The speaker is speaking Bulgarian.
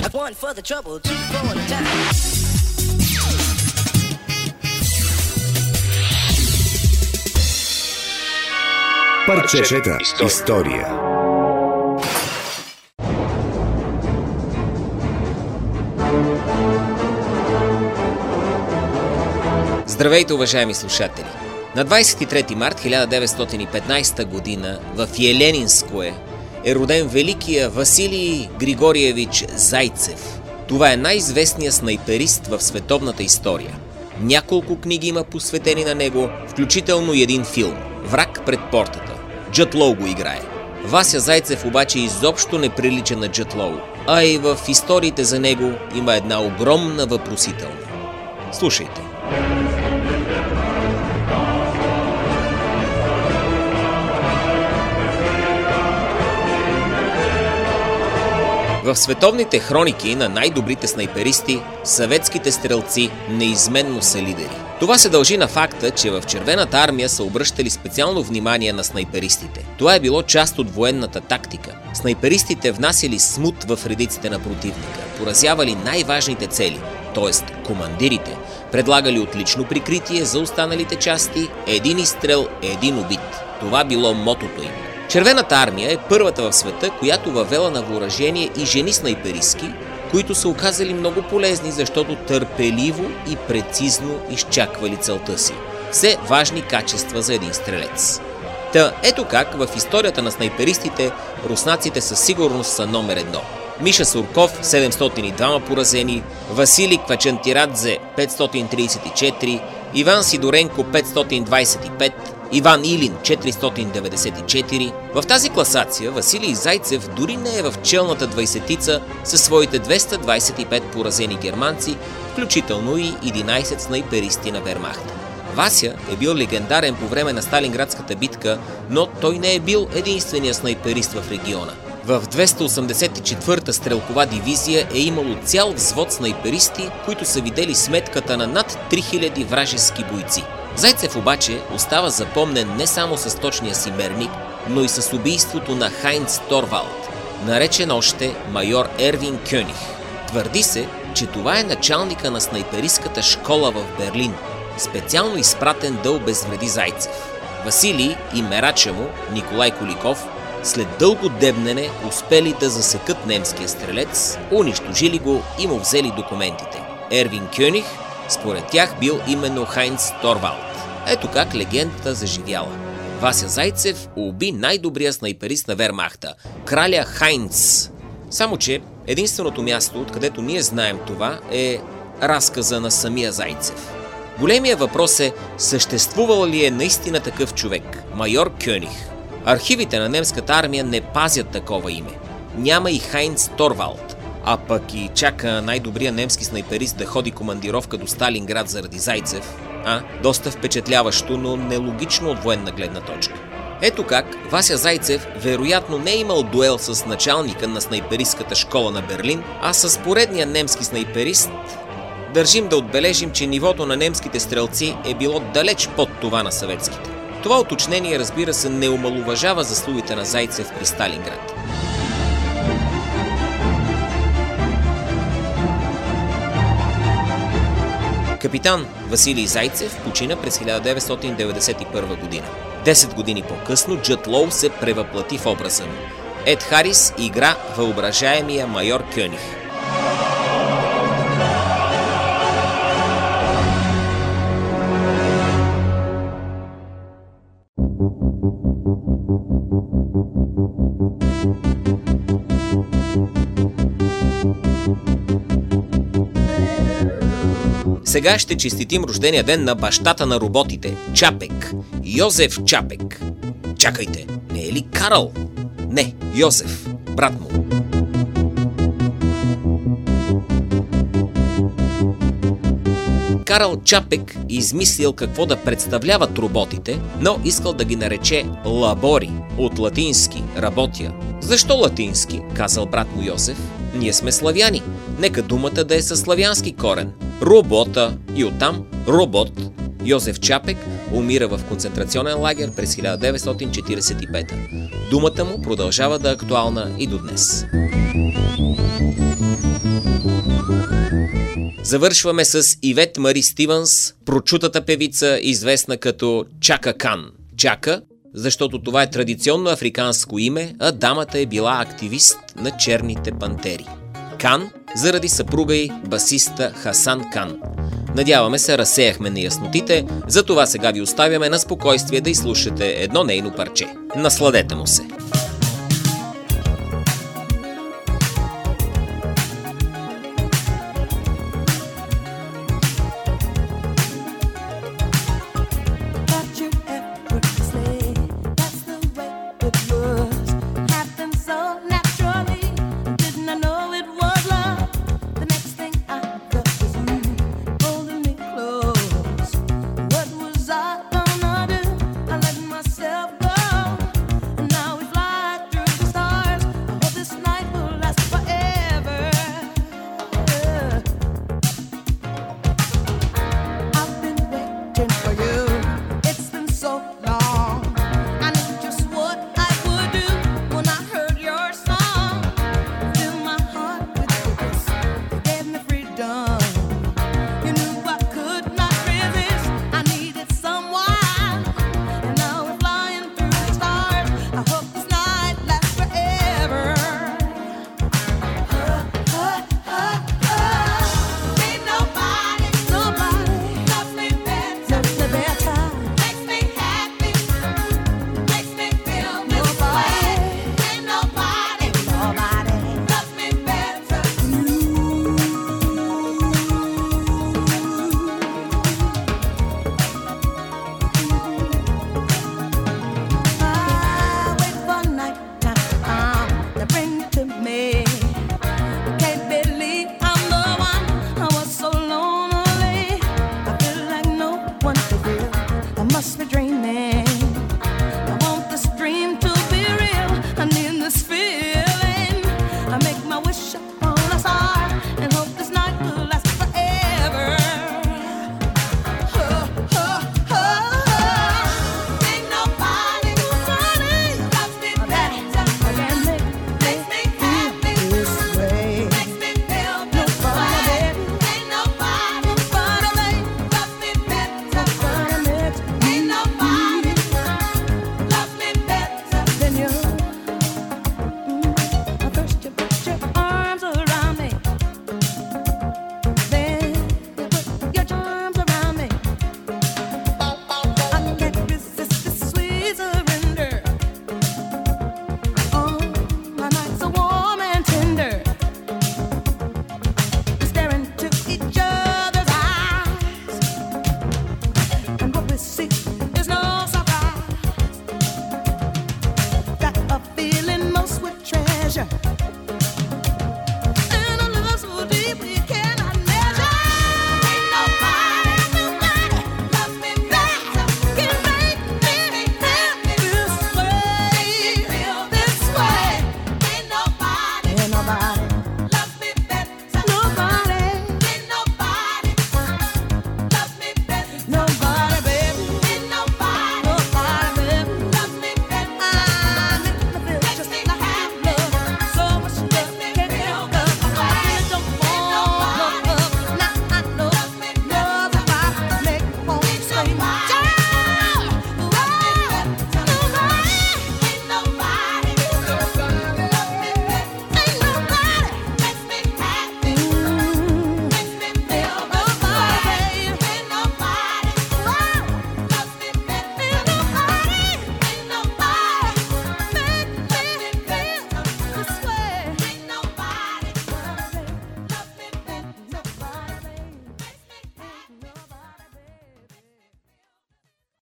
One for the trouble, two for the time. Парчета история. Здравейте, уважаеми слушатели! На 23 март 1915 година в Еленинское е роден великия Василий Григорьевич Зайцев. Това е най-известният снайперист в световната история. Няколко книги има посветени на него, включително и един филм «Враг пред портата». Джуд Лоу го играе. Вася Зайцев обаче изобщо не прилича на Джуд Лоу, а и в историите за него има една огромна въпросителна. Слушайте. В световните хроники на най-добрите снайперисти, съветските стрелци неизменно са лидери. Това се дължи на факта, че в Червената армия са обръщали специално внимание на снайперистите. Това е било част от военната тактика. Снайперистите внасяли смут в редиците на противника, поразявали най-важните цели, т.е. командирите, предлагали отлично прикритие за останалите части, един изстрел, един убит. Това било мотото им. Червената армия е първата в света, която въвела на въоръжение и жени снайперистки, които са оказали много полезни, защото търпеливо и прецизно изчаквали целта си. Все важни качества за един стрелец. Та ето как в историята на снайперистите руснаците със сигурност са номер едно. Миша Сурков 702 поразени, Василий Квачантирадзе 534, Иван Сидоренко 525, Иван Илин 494. В тази класация Василий Зайцев дори не е в челната двайсетица със своите 225 поразени германци, включително и 11 снайперисти на Вермахта. Вася е бил легендарен по време на Сталинградската битка, но той не е бил единствения снайперист в региона. В 284-та стрелкова дивизия е имало цял взвод снайперисти, които са видели сметката на над 3000 вражески бойци. Зайцев обаче остава запомнен не само с точния си мерник, но и с убийството на Хайнц Торвалд, наречен още майор Ервин Кьоних. Твърди се, че това е началника на снайперистката школа в Берлин, специално изпратен да обезвреди Зайцев. Василий и мерача му, Николай Куликов, след дълго дебнене успели да засекат немския стрелец, унищожили го и му взели документите. Ервин Кьоних според тях бил именно Хайнц Торвалд. Ето как легендата заживяла. Вася Зайцев уби най-добрия снайперист на Вермахта – краля Хайнц. Само че единственото място, откъдето ние знаем това, е разказа на самия Зайцев. Големият въпрос е, съществувал ли е наистина такъв човек – майор Кьоних? Архивите на немската армия не пазят такова име. Няма и Хайнц Торвалд. А пък и чака най-добрия немски снайперист да ходи командировка до Сталинград заради Зайцев. Доста впечатляващо, но нелогично от военна гледна точка. Ето как Вася Зайцев вероятно не е имал дуел с началника на снайперистката школа на Берлин, а с поредния немски снайперист. Държим да отбележим, че нивото на немските стрелци е било далеч под това на съветските. Това уточнение, разбира се, не омалуважава заслугите на Зайцев при Сталинград. Капитан Василий Зайцев почина през 1991 година. 10 години по-късно Джуд Лоу се превъплати в образа му. Ед Харис игра въображаемия майор Кьоних. Сега ще честитим рождения ден на бащата на роботите – Чапек, Йозеф Чапек. Чакайте, не е ли Карл? Не, Йозеф, брат му. Карл Чапек измислил какво да представляват роботите, но искал да ги нарече лабори, от латински работя. Защо латински, казал брат му Йозеф? Ние сме славяни. Нека думата да е със славянски корен. Робота и оттам робот. Йозеф Чапек умира в концентрационен лагер през 1945. Думата му продължава да е актуална и до днес. Завършваме с Ивет Мари Стивънс, прочутата певица, известна като Чака Кан. Чака, защото това е традиционно африканско име, а дамата е била активист на черните пантери. Кан, заради съпруга й, басиста Хасан Кан. Надяваме се, разсеяхме неяснотите, затова сега ви оставяме на спокойствие да изслушате едно нейно парче. Насладете му се!